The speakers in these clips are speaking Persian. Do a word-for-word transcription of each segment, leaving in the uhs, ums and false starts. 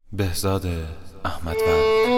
بهزاد احمدوند.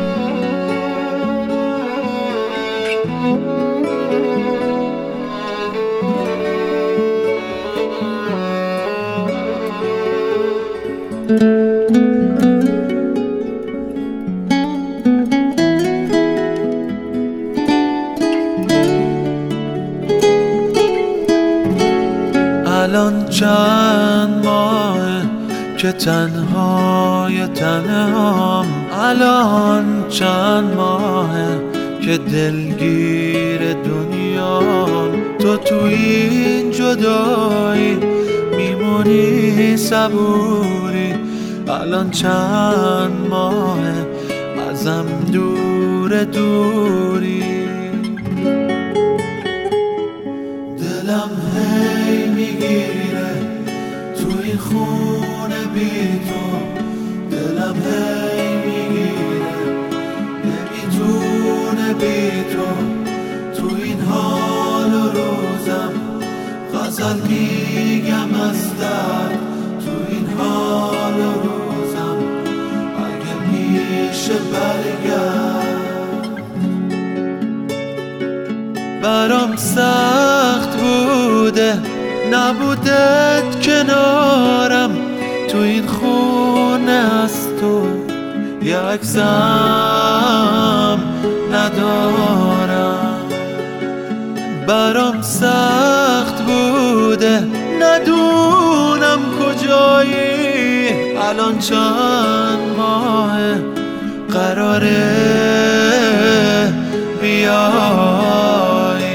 الان چند ماه که تنهای تنهام، الان چند ماهه که دلگیر دنیام. تو تو این جدایی میمونی صبوری، الان چند ماهه ازم دور دوری. دلم هی میگیره تو این خونه بی تو، دلم هی میگیره نمیتونه بی تو. تو این حال و روزم غزل میگم از درد، تو این حال و روزم اگه میشه برگرد. برام سخت بوده نبودت کنارم، تو این خونه از تو یه عکسم ندارم. برام سخت بوده ندونم کجایی، الان چند ماه قراره بیای.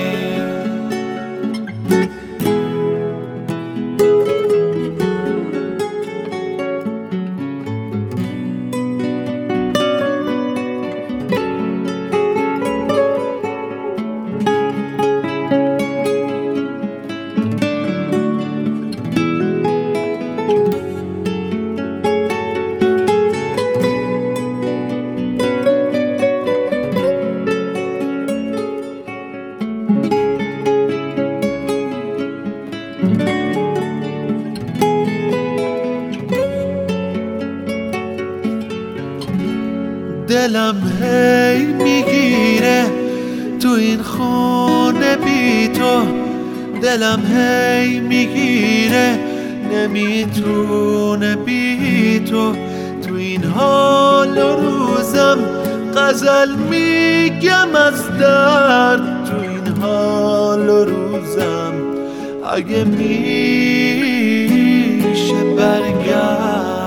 دلم هی میگیره تو این خونه بی تو، دلم هی میگیره نمیتونه بی تو. تو این حال و روزم غزل میگم از درد، تو این حال و روزم اگه میشه برگرد.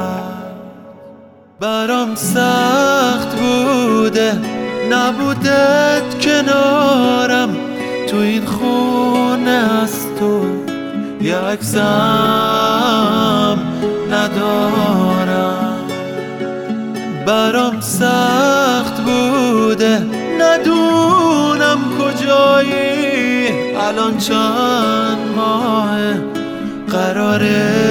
برام سخت بوده نبودت کنارم، تو این خونه از تو یه عکسم ندارم. برام سخت بوده ندونم کجایی، الان چند ماه قراره